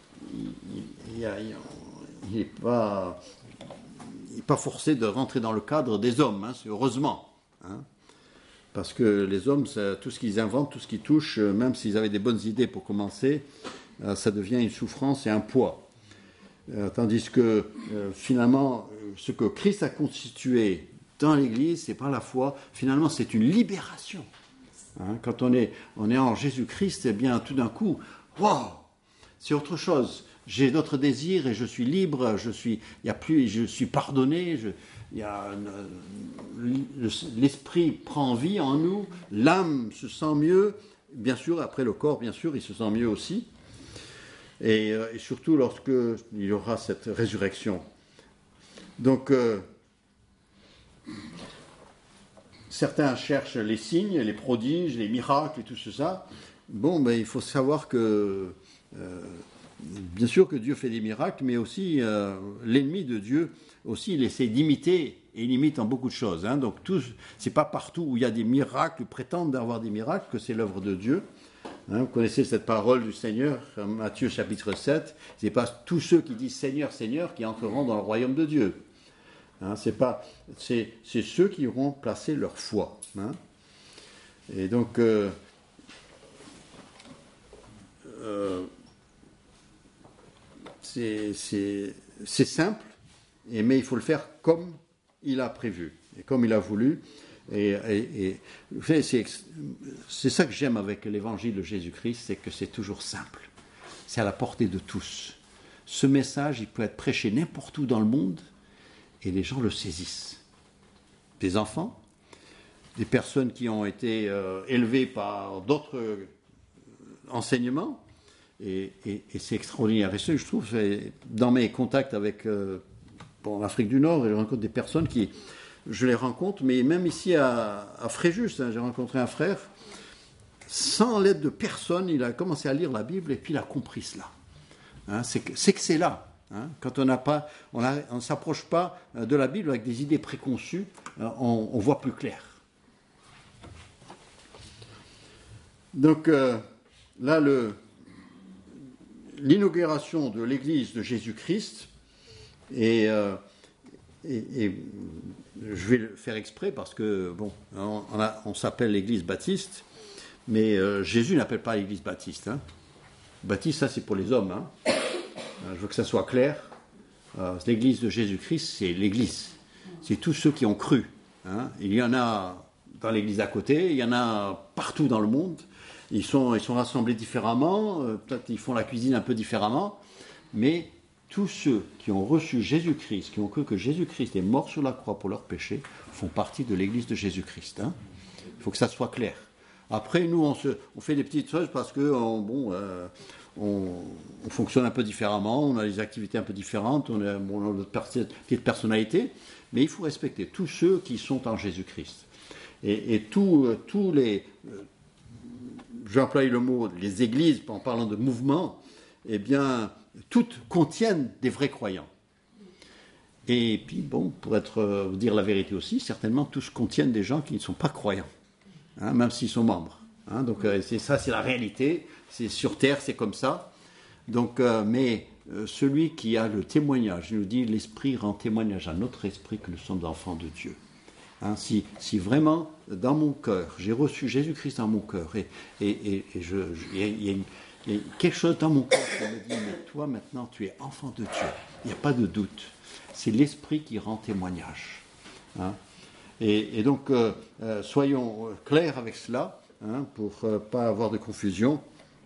Il n'est pas forcé de rentrer dans le cadre des hommes, c'est heureusement. Parce que les hommes, tout ce qu'ils inventent, tout ce qu'ils touchent, même s'ils avaient des bonnes idées pour commencer, ça devient une souffrance et un poids. Tandis que finalement, ce que Christ a constitué dans l'Église, c'est par la foi, finalement c'est une libération. Quand on est en Jésus-Christ, eh bien tout d'un coup, waouh, c'est autre chose. J'ai d'autres désirs et je suis libre, je suis pardonné, l'esprit prend vie en nous, l'âme se sent mieux, bien sûr, après le corps, bien sûr, il se sent mieux aussi. Et surtout lorsque il y aura cette résurrection. Donc, certains cherchent les signes, les prodiges, les miracles et tout ça. Bon, il faut savoir que... bien sûr que Dieu fait des miracles, mais aussi l'ennemi de Dieu aussi il essaie d'imiter et il imite en beaucoup de choses. Donc c'est pas partout où il y a des miracles, prétendent avoir des miracles que c'est l'œuvre de Dieu. Vous connaissez cette parole du Seigneur, Matthieu chapitre 7. C'est pas tous ceux qui disent Seigneur, Seigneur qui entreront dans le royaume de Dieu. C'est ceux qui auront placé leur foi. Et donc c'est simple, mais il faut le faire comme il a prévu et comme il a voulu. Et c'est ça que j'aime avec l'évangile de Jésus-Christ, c'est que c'est toujours simple. C'est à la portée de tous. Ce message, il peut être prêché n'importe où dans le monde et les gens le saisissent. Des enfants, des personnes qui ont été élevées par d'autres enseignements, et c'est extraordinaire. Et ce que je trouve, dans mes contacts avec l'Afrique du Nord, je rencontre des personnes qui... Je les rencontre, mais même ici à Fréjus, j'ai rencontré un frère, sans l'aide de personne, il a commencé à lire la Bible et puis il a compris cela. C'est que c'est là. Quand on ne s'approche pas de la Bible avec des idées préconçues, on voit plus clair. Donc là, l'inauguration de l'Église de Jésus-Christ et je vais le faire exprès parce que, on s'appelle l'Église baptiste, mais Jésus n'appelle pas l'Église baptiste. Baptiste, ça c'est pour les hommes. Je veux que ça soit clair. L'Église de Jésus-Christ, c'est l'Église. C'est tous ceux qui ont cru. Il y en a dans l'Église à côté, il y en a partout dans le monde. Ils sont rassemblés différemment, peut-être ils font la cuisine un peu différemment, mais tous ceux qui ont reçu Jésus-Christ, qui ont cru que Jésus-Christ est mort sur la croix pour leurs péchés, font partie de l'Église de Jésus-Christ. Il faut que ça soit clair. Après, nous, on fait des petites choses parce que on fonctionne un peu différemment, on a des activités un peu différentes, on a notre petite personnalité, mais il faut respecter tous ceux qui sont en Jésus-Christ. Et tous les... J'ai employé le mot les églises en parlant de mouvement, eh bien... toutes contiennent des vrais croyants. Et puis, pour dire la vérité aussi, certainement tous contiennent des gens qui ne sont pas croyants, même s'ils sont membres. Donc, c'est la réalité. C'est sur terre, c'est comme ça. Donc, mais celui qui a le témoignage, il nous dit, l'Esprit rend témoignage à notre esprit que nous sommes enfants de Dieu. Si vraiment, dans mon cœur, j'ai reçu Jésus-Christ dans mon cœur, et il y a quelque chose dans mon cœur qui me dit, mais toi maintenant tu es enfant de Dieu. Il n'y a pas de doute. C'est l'Esprit qui rend témoignage. Et donc, soyons clairs avec cela. pour pas avoir de confusion.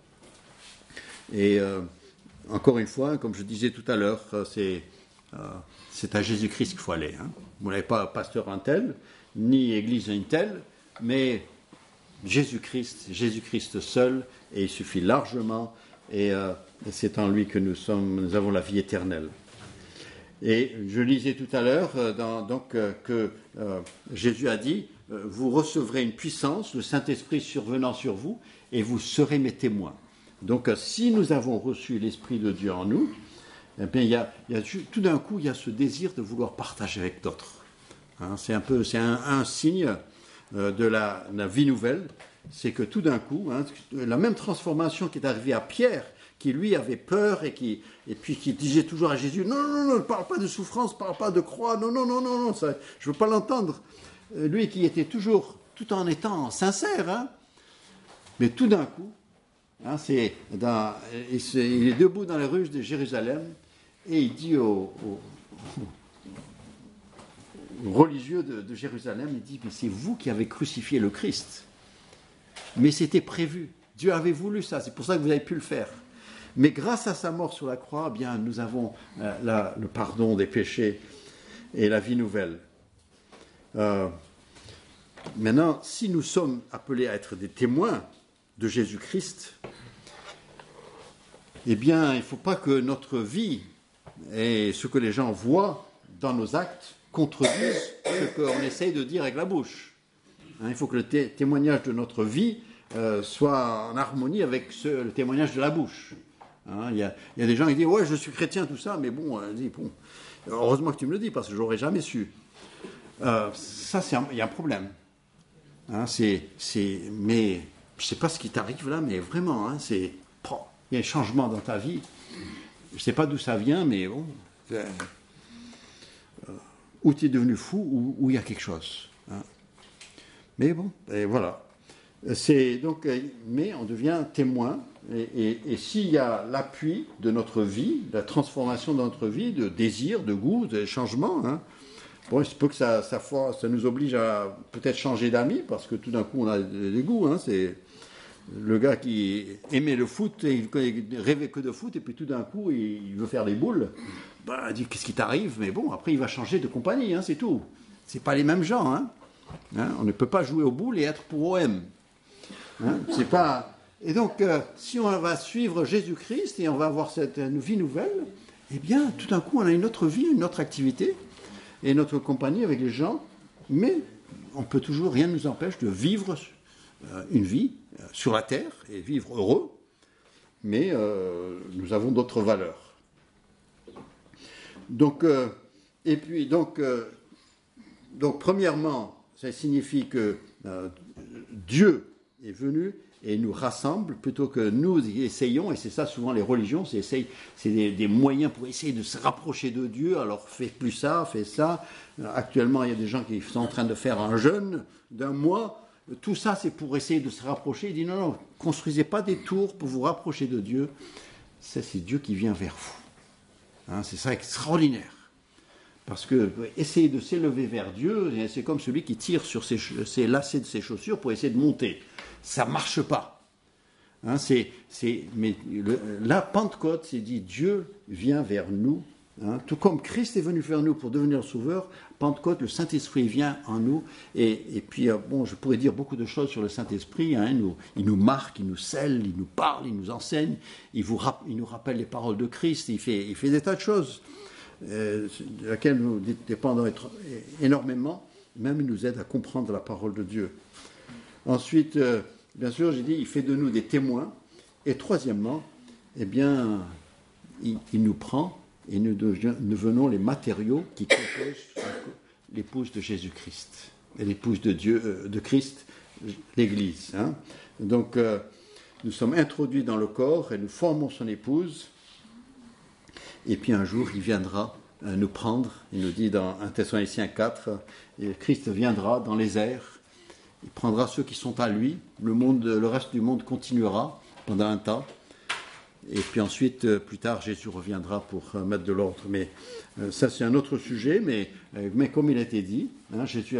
Et encore une fois, comme je disais tout à l'heure, c'est à Jésus-Christ qu'il faut aller. Vous n'avez pas pasteur un tel, ni église une telle, mais Jésus-Christ seul, et il suffit largement, et c'est en lui que nous avons la vie éternelle. Et je lisais tout à l'heure que Jésus a dit, vous recevrez une puissance, le Saint-Esprit survenant sur vous, et vous serez mes témoins. Donc si nous avons reçu l'Esprit de Dieu en nous, eh bien, tout d'un coup, il y a ce désir de vouloir partager avec d'autres. C'est un signe de la vie nouvelle, c'est que tout d'un coup, la même transformation qui est arrivée à Pierre, qui lui avait peur et puis qui disait toujours à Jésus, non, ne parle pas de souffrance, ne parle pas de croix, non, ça, je ne veux pas l'entendre. Lui qui était toujours, tout en étant sincère, mais tout d'un coup, il est debout dans les rues de Jérusalem et il dit aux religieux de Jérusalem, il dit, mais c'est vous qui avez crucifié le Christ. Mais c'était prévu. Dieu avait voulu ça, c'est pour ça que vous avez pu le faire. Mais grâce à sa mort sur la croix, eh bien, nous avons le pardon des péchés et la vie nouvelle. Maintenant, si nous sommes appelés à être des témoins de Jésus-Christ, eh bien, il ne faut pas que notre vie et ce que les gens voient dans nos actes contredisent ce qu'on essaye de dire avec la bouche. Il faut que le témoignage de notre vie soit en harmonie avec le témoignage de la bouche. Il y a des gens qui disent « Ouais, je suis chrétien, tout ça, mais bon, heureusement que tu me le dis, parce que je n'aurais jamais su. » Ça, il y a un problème. Mais je ne sais pas ce qui t'arrive là, mais vraiment, il y a un changement dans ta vie. Je ne sais pas d'où ça vient, mais bon, ou tu es devenu fou, ou il y a quelque chose. Mais bon, et voilà. Mais on devient témoin, et s'il y a l'appui de notre vie, la transformation de notre vie, de désir, de goût, de changement, bon, il se peut que ça nous oblige à peut-être changer d'amis, parce que tout d'un coup on a des goûts. C'est le gars qui aimait le foot, et il rêvait que de foot, et puis tout d'un coup il veut faire des boules. Il dit qu'est-ce qui t'arrive, mais bon, après il va changer de compagnie, c'est tout. C'est pas les mêmes gens. On ne peut pas jouer aux boules et être pour OM. C'est pas. Et donc, si on va suivre Jésus-Christ et on va avoir cette vie nouvelle, eh bien, tout d'un coup, on a une autre vie, une autre activité et notre compagnie avec les gens, mais on peut toujours, rien ne nous empêche de vivre une vie sur la terre et vivre heureux, mais nous avons d'autres valeurs. Donc, premièrement, ça signifie que Dieu est venu et nous rassemble plutôt que nous essayons, et c'est ça souvent les religions, c'est des moyens pour essayer de se rapprocher de Dieu, alors fais plus ça, fais ça. Actuellement, il y a des gens qui sont en train de faire un jeûne d'un mois, tout ça c'est pour essayer de se rapprocher. Il dit non, construisez pas des tours pour vous rapprocher de Dieu, c'est Dieu qui vient vers vous. C'est ça extraordinaire. Parce que essayer de s'élever vers Dieu, c'est comme celui qui tire sur ses lacets de ses chaussures pour essayer de monter. Ça ne marche pas. Mais la Pentecôte, c'est dit Dieu vient vers nous. Tout comme Christ est venu vers nous pour devenir sauveur, Pentecôte, le Saint-Esprit vient en nous. Et puis, je pourrais dire beaucoup de choses sur le Saint-Esprit. Il nous marque, il nous scelle, il nous parle, il nous enseigne. Il nous rappelle les paroles de Christ. Il fait des tas de choses. De laquelle nous dépendons énormément, même il nous aide à comprendre la parole de Dieu. Ensuite, bien sûr, j'ai dit, il fait de nous des témoins. Et troisièmement, eh bien, il nous prend et nous devenons les matériaux qui composent l'épouse de Jésus-Christ, et l'épouse de Dieu, de Christ, l'Église. Donc, nous sommes introduits dans le corps et nous formons son épouse. Et puis un jour, il viendra nous prendre. Il nous dit dans 1 Thessaloniciens 4, Christ viendra dans les airs. Il prendra ceux qui sont à lui. Le reste du monde continuera pendant un temps. Et puis ensuite, plus tard, Jésus reviendra pour mettre de l'ordre. Mais ça, c'est un autre sujet. Mais comme il a été dit, Jésus,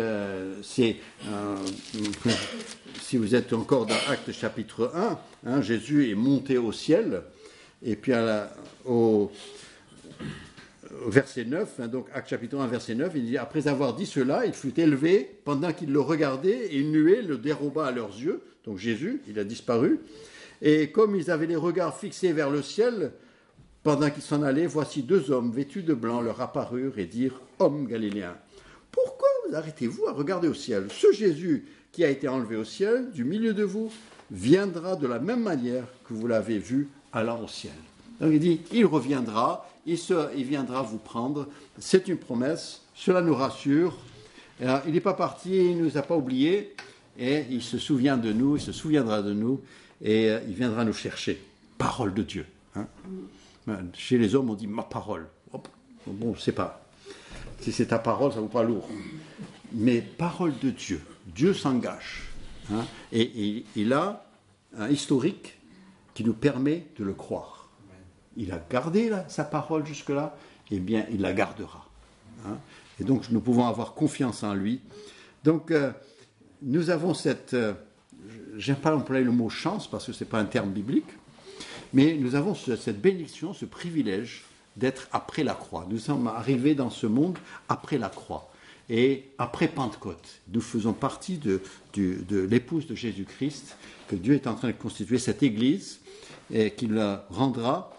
si vous êtes encore dans Actes chapitre 1, Jésus est monté au ciel. Et puis au verset 9, donc Actes chapitre 1, verset 9, il dit « Après avoir dit cela, il fut élevé pendant qu'ils le regardaient, et une nuée le déroba à leurs yeux. » Donc Jésus, il a disparu. Et comme ils avaient les regards fixés vers le ciel, pendant qu'ils s'en allaient, voici 2 hommes vêtus de blanc leur apparurent et dirent « Hommes galiléens, pourquoi vous arrêtez-vous à regarder au ciel? Ce Jésus qui a été enlevé au ciel, du milieu de vous, viendra de la même manière que vous l'avez vu allant au ciel. » Donc il dit, il reviendra, il viendra vous prendre. C'est une promesse, cela nous rassure. Il n'est pas parti, il ne nous a pas oubliés, et il se souvient de nous, il se souviendra de nous, et il viendra nous chercher. Parole de Dieu. Chez les hommes, on dit ma parole. Bon, je sais pas. Si c'est ta parole, ça ne vaut pas lourd. Mais parole de Dieu. Dieu s'engage. Et il a un historique qui nous permet de le croire. Il a gardé sa parole jusque-là, eh bien, il la gardera. Et donc, nous pouvons avoir confiance en lui. Donc, nous avons j'aime pas employer le mot chance, parce que ce n'est pas un terme biblique, mais nous avons cette bénédiction, ce privilège d'être après la croix. Nous sommes arrivés dans ce monde après la croix. Et après Pentecôte, nous faisons partie de l'épouse de Jésus-Christ, que Dieu est en train de constituer cette Église, et qu'il rendra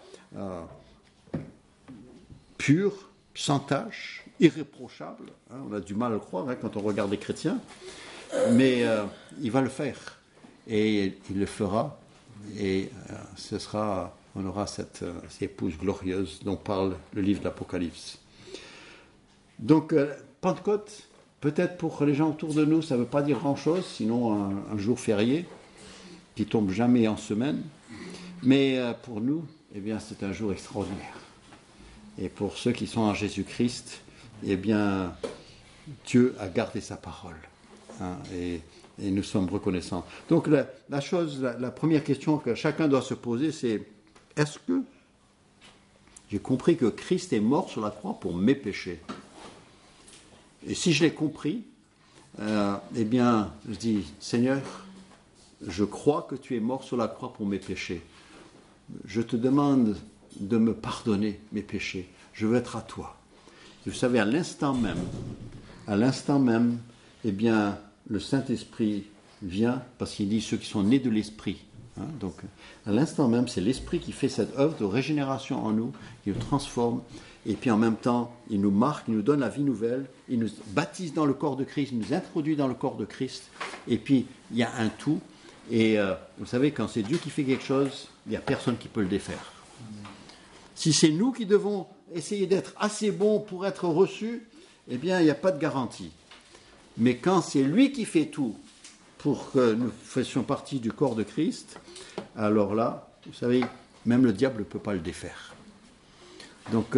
pur, sans tache, irréprochable. On a du mal à le croire quand on regarde les chrétiens, mais il va le faire et il le fera, et on aura cette épouse glorieuse dont parle le livre de l'Apocalypse. Donc Pentecôte, peut-être pour les gens autour de nous, ça ne veut pas dire grand-chose, sinon un jour férié qui tombe jamais en semaine, mais pour nous, eh bien, c'est un jour extraordinaire. Et pour ceux qui sont en Jésus-Christ, eh bien, Dieu a gardé sa parole. Et nous sommes reconnaissants. Donc, la première question que chacun doit se poser, c'est est-ce que j'ai compris que Christ est mort sur la croix pour mes péchés? Et si je l'ai compris, eh bien, je dis, Seigneur, je crois que tu es mort sur la croix pour mes péchés. Je te demande de me pardonner mes péchés. Je veux être à toi. Et vous savez, à l'instant même, eh bien, le Saint-Esprit vient, parce qu'il dit ceux qui sont nés de l'Esprit. Donc, à l'instant même, c'est l'Esprit qui fait cette œuvre de régénération en nous, qui nous transforme, et puis en même temps, il nous marque, il nous donne la vie nouvelle, il nous baptise dans le corps de Christ, il nous introduit dans le corps de Christ, et puis il y a un tout. Et vous savez, quand c'est Dieu qui fait quelque chose, il n'y a personne qui peut le défaire. Si c'est nous qui devons essayer d'être assez bons pour être reçus, eh bien, il n'y a pas de garantie. Mais quand c'est lui qui fait tout pour que nous fassions partie du corps de Christ, alors là, vous savez, même le diable ne peut pas le défaire. Donc,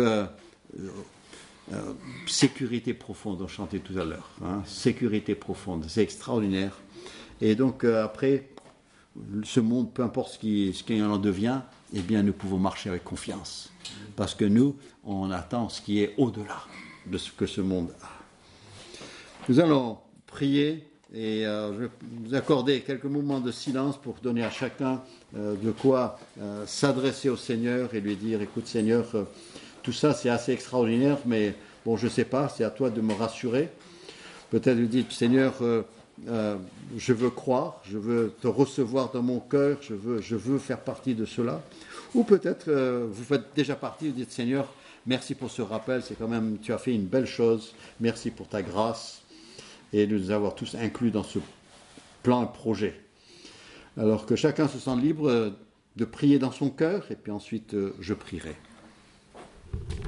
sécurité profonde, on chantait tout à l'heure. Sécurité profonde, c'est extraordinaire. Et donc, après, ce monde, peu importe ce qu'il en devient, eh bien, nous pouvons marcher avec confiance. Parce que nous, on attend ce qui est au-delà de ce que ce monde a. Nous allons prier et je vais vous accorder quelques moments de silence pour donner à chacun de quoi s'adresser au Seigneur et lui dire, écoute Seigneur, tout ça c'est assez extraordinaire, mais bon, je ne sais pas, c'est à toi de me rassurer. Peut-être lui dire, Seigneur, je veux croire, je veux te recevoir dans mon cœur, je veux faire partie de cela. Ou peut-être vous faites déjà partie, vous dites Seigneur, merci pour ce rappel, c'est quand même, tu as fait une belle chose, merci pour ta grâce et de nous avoir tous inclus dans ce plan et projet. Alors que chacun se sent libre de prier dans son cœur et puis ensuite je prierai.